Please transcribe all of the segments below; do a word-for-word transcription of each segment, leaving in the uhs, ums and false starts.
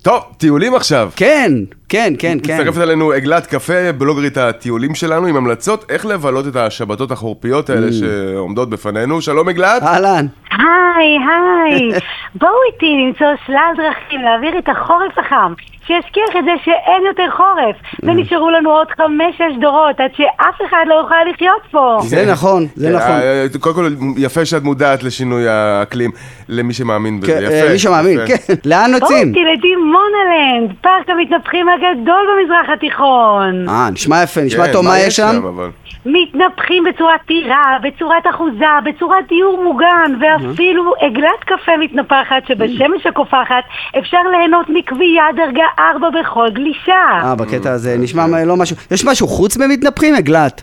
טוב, טיולים עכשיו. כן, כן, כן, כן. מצטרפת עלינו עגלת קפה, בלוגרית הטיולים שלנו, עם המלצות איך לבלות את השבתות החורפיות האלה שעומדות בפנינו. שלום עגלת. אהלן. היי, היי. בואו איתי למצוא שלל דרכים להעביר את החורף החם, שישכיח את זה שאין יותר חורף, ונשארו לנו עוד חמש-שש דורות, עד שאף אחד לא יוכל לחיות פה. זה נכון, זה נכון. קודם כל, יפה שאת מודעת לשינוי האקלים, למי שמאמין בזה. יפה. מי שמאמין, כן. לאן נוצאים? בואו איתי לדימונלנד, פארק המתנפחים הגדול במזרח התיכון. אה, נשמע יפה, נשמע טוב, מה יש שם? מתנפחים בצורת טירה, בצורת אחוזה, בצורת דיור מוגן, ואפילו עגלת קפה מתנפחת שבשמש הקופחת אפשר ליהנות מקביעה דרגה ארבע בכל גלישה. אה, בקטע הזה נשמע לא משהו. יש משהו חוץ במתנפחים, עגלת?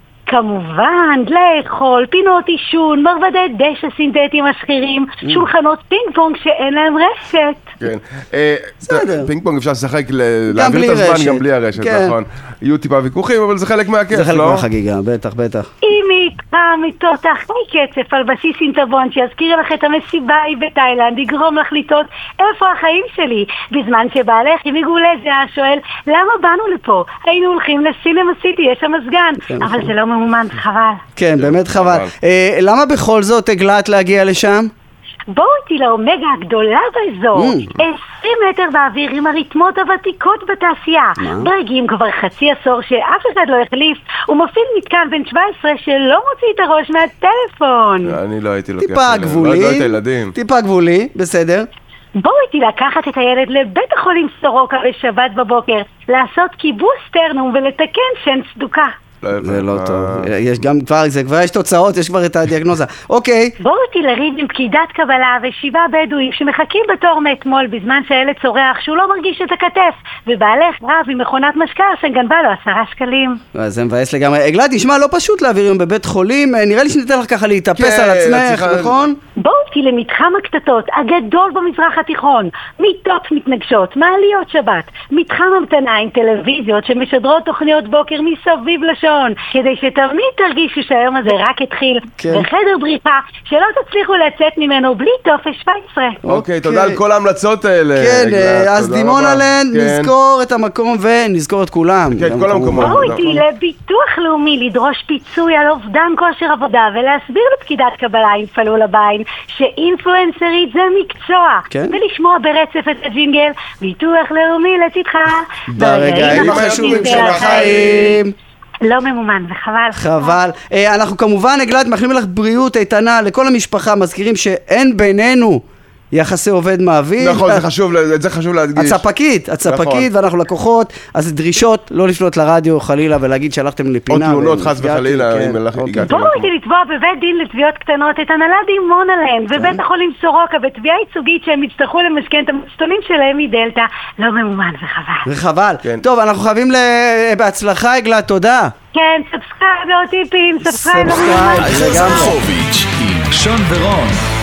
כמובן, לאכול, פינות עישון, מרבדי דשא סינתטיים משחירים, שולחנות פינג פונג שאין להם רשת. כן, פינג פונג אפשר לשחק, להעביר את הזמן גם בלי הרשת, נכון. יהיו טיפה ויכוחים, אבל זה חלק מהכיף, לא? זה חלק מהחגיגה, בטח, בטח. אם איתך מתותח קצף על בסיס אינטרבון שיזכיר לך את המסיבה בתאילנד, יגרום לך לטעות איפה החיים שלי, בזמן שבעלך עם עיגולי זהה שואל, למה באנו לפה? היינו הולכים לסינמה סיטי, יש שם מסגן, אבל זה לא ממומן, חבל. כן, באמת חבל. למה בכל זאת עגלת להגיע לשם? בואו איתי לאומגה הגדולה באזור, עשרים מטר באוויר עם הרתמות הוותיקות בתעשייה, דרגים כבר חצי עשור שאף אחד לא החליף, ומפעיל מתקן בן שבע עשרה שלא מוציא את הראש מהטלפון. אני לא הייתי לוקח, טיפה גבולי, טיפה גבולי, בסדר. בואו איתי לקחת את הילד לבית החולים סורוקה בשבת בבוקר, לעשות כיבוס סטרנום ולתקן שן סדוקה. זה לא טוב. יש גם כבר, זה כבר יש תוצאות, יש כבר את הדיאגנוזה. אוקיי. בואו אותי לריב עם פקידת קבלה ושבעה בדואים שמחכים בתור מאתמול בזמן שהילד צורח שהוא לא מרגיש את הכתף, ובעלך רב עם מכונת משקר שגנבה לו עשרה שקלים. זה מבאס לגמרי. עגלת, נשמע לא פשוט להעביר יום בבית חולים, נראה לי שניתן לך ככה להתאפס על עצמך, נכון? בואו אותי למתחם הקטטות הגדול במזרח התיכון, מיטות מתנגשות, מעליות שבת, מתחם המתנה עם טלוויזיות שמשדרות תוכניות בוקר מסביב לשון, כדי שתמיד תרגישו שהיום הזה רק התחיל, בחדר בריחה שלא תצליחו לצאת ממנו בלי טופס שבע עשרה. אוקיי, תודה על כל ההמלצות האלה. כן, אז דימונלנד, נזכור את המקום ונזכור את כולם. כן, כל המקומות. בואו איתי לביטוח לאומי לדרוש פיצוי על אובדן כושר עבודה ולהסביר לפקידת קבלה עם פלול הבין שאינפלואנסרית זה מקצוע, ולשמוע ברצף את הג'ינגל ביטוח לאומי לצדך ברגעים החשובים של החיים. לא ממומן, וחבל. חבל. אנחנו כמובן, עגלת, מאחלים לך בריאות איתנה לכל המשפחה, מזכירים שאין בינינו יחסי עובד מעביד. נכון, זה חשוב, זה חשוב להדגיש. הצפקית, הצפקית, ואנחנו לקוחות, אז דרישות לא לפנות לרדיו חלילה ולהגיד שהלכתם לפינה. או תלונות חס וחלילה. בואו איתי לתבוע בבית דין לתביעות קטנות את הנהלת דימונלנד ובית החולים סורוקה בתביעה ייצוגית שהם יצטרכו למשכן את המשתונים שלהם מדלתא. לא ממומן, וחבל. וחבל. טוב, אנחנו חייבים בהצלחה, עגלת, תודה. כן, סאבסקרייב ועוד טיפים, סאבסקרייב. סאבסקרייב, זה גם שון ורון